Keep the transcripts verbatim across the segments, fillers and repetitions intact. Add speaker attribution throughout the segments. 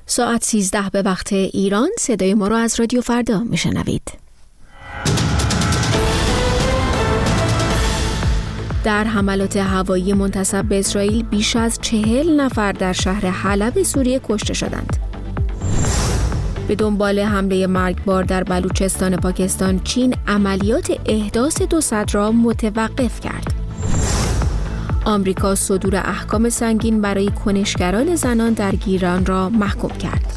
Speaker 1: ساعت سیزده به وقت ایران. صدای ما را از رادیو فردا میشنوید. در حملات هوایی منتصب به اسرائیل بیش از چهل نفر در شهر حلب سوریه کشته شدند. به دنبال حمله مرگبار در بلوچستان پاکستان، چین عملیات احداث دو سد را متوقف کرد. آمریکا صدور احکام سنگین برای کنشگران زنان در گیلان را محکوم کرد.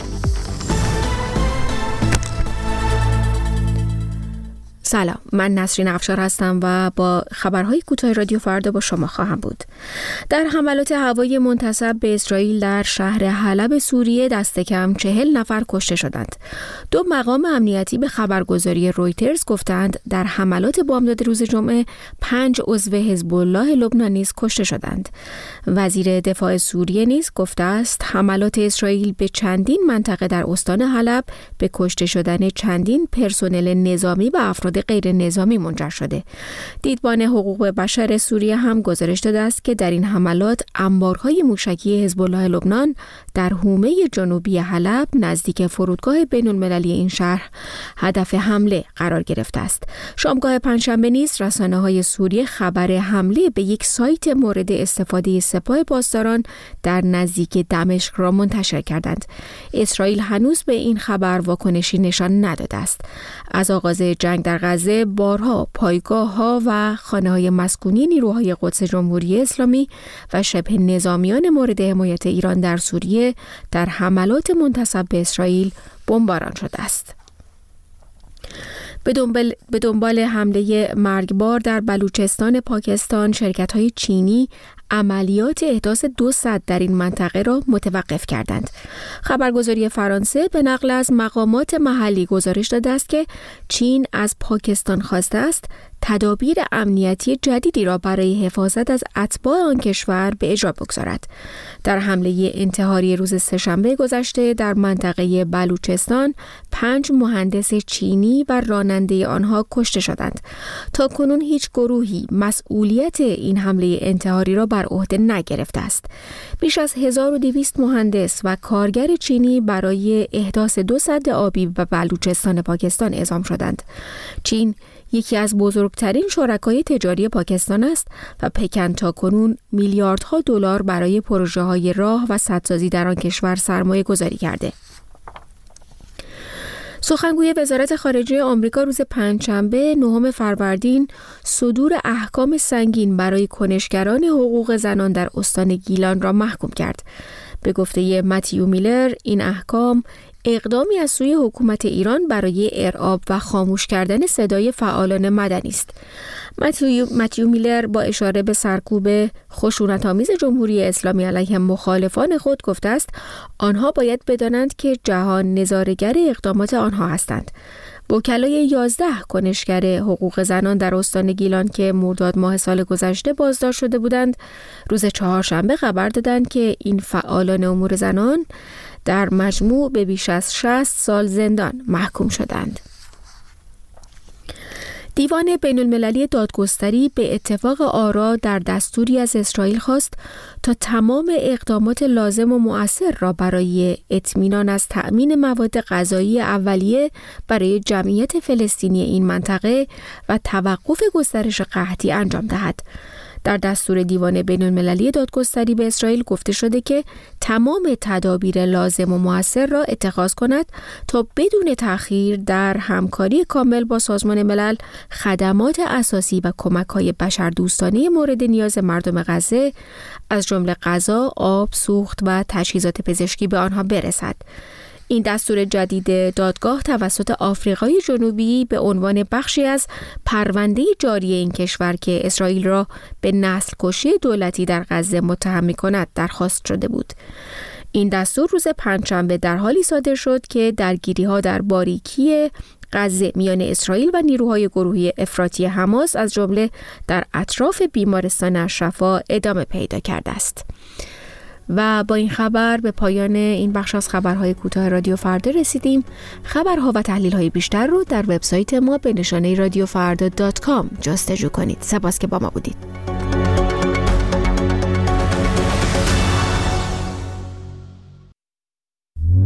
Speaker 1: سلام، من نسرین افشار هستم و با خبرهای کوتاه رادیو فردا با شما خواهم بود. در حملات هوایی منتصب به اسرائیل در شهر حلب سوریه دست کم چهل نفر کشته شدند. دو مقام امنیتی به خبرگزاری رویترز گفتند در حملات بامداد روز جمعه پنج عضو حزب الله لبنان نیز کشته شدند. وزیر دفاع سوریه نیز گفته است حملات اسرائیل به چندین منطقه در استان حلب به کشته شدن چندین پرسنل نظامی و افراد غیر نظامی منجر شده. دیدبان حقوق بشر سوریه هم گزارش داده است که در این حملات انبارهای موشکی حزب الله لبنان در حومه جنوبی حلب نزدیک فرودگاه بین‌المللی این شهر هدف حمله قرار گرفته است. شامگاه پنجشنبه نیز رسانه‌های سوریه خبر حمله به یک سایت مورد استفاده سپاه پاسداران در نزدیک دمشق را منتشر کردند. اسرائیل هنوز به این خبر واکنشی نشان نداده است. از آغاز جنگ در غزه بارها پایگاه‌ها و خانه‌های مسکونی نیروهای قدس جمهوری اسلامی و شبه نظامیان مورد حمایت ایران در سوریه در حملات منتصب به اسرائیل بمباران شده است. به دنبال, به دنبال حمله مرگبار در بلوچستان پاکستان، شرکت‌های چینی عملیات احداث دو سد در این منطقه را متوقف کردند. خبرگزاری فرانسه به نقل از مقامات محلی گزارش داده است که چین از پاکستان خواسته است تدابیر امنیتی جدیدی را برای حفاظت از اتباع آن کشور به اجرا بگذارد. در حمله انتحاری روز سه‌شنبه گذشته در منطقه بلوچستان، پنج مهندس چینی و راننده آنها کشته شدند. تا کنون هیچ گروهی مسئولیت این حمله انتحاری را بر عهده نگرفته است. بیش از هزار و دویست مهندس و کارگر چینی برای احداث دو سد آبی به بلوچستان پاکستان اعزام شدند. چین یکی از بزرگترین شرکای تجاری پاکستان است و پکن تا کنون میلیاردها دلار برای پروژه‌های راه و سدسازی در آن کشور سرمایه گذاری کرده. سخنگوی وزارت خارجه آمریکا روز پنجشنبه نهم فروردین صدور احکام سنگین برای کنشگران حقوق زنان در استان گیلان را محکوم کرد. به گفته متیو میلر، این احکام اقدامی از سوی حکومت ایران برای ارعاب و خاموش کردن صدای فعالان مدنی است. متیو, متیو میلر با اشاره به سرکوب خشونت‌آمیز جمهوری اسلامی علیه مخالفان خود گفته است آنها باید بدانند که جهان نظاره‌گر اقدامات آنها هستند. وکلای یازده کنشگر حقوق زنان در استان گیلان که مرداد ماه سال گذشته بازداشت شده بودند، روز چهارشنبه خبر دادند که این فعالان امور زنان در مجموع به بیش از شصت سال زندان محکوم شدند. دیوان بین‌المللی دادگستری به اتفاق آرا در دستوری از اسرائیل خواست تا تمام اقدامات لازم و مؤثر را برای اطمینان از تأمین مواد غذایی اولیه برای جمعیت فلسطینی این منطقه و توقف گسترش قحطی انجام دهد. در دستور دیوان بین‌المللی دادگستری به اسرائیل گفته شده که تمام تدابیر لازم و مؤثر را اتخاذ کند تا بدون تأخیر در همکاری کامل با سازمان ملل خدمات اساسی و کمک‌های بشردوستانه مورد نیاز مردم غزه از جمله غذا، آب، سوخت و تجهیزات پزشکی به آنها برسد. این دستور جدید دادگاه توسط آفریقای جنوبی به عنوان بخشی از پرونده جاری این کشور که اسرائیل را به نسل کشی دولتی در غزه متهم می‌کند درخواست شده بود. این دستور روز پنجشنبه در حالی صادر شد که درگیری‌ها در باریکی غزه میان اسرائیل و نیروهای گروهی افراطی حماس از جمله در اطراف بیمارستان الشفا ادامه پیدا کرده است. و با این خبر به پایان این بخش از خبرهای کوتاه رادیو فردا رسیدیم. خبرها و تحلیل‌های بیشتر رو در وبسایت ما به نشانه رادیو فردا دات کام جستجو کنید. سپاس که با ما بودید.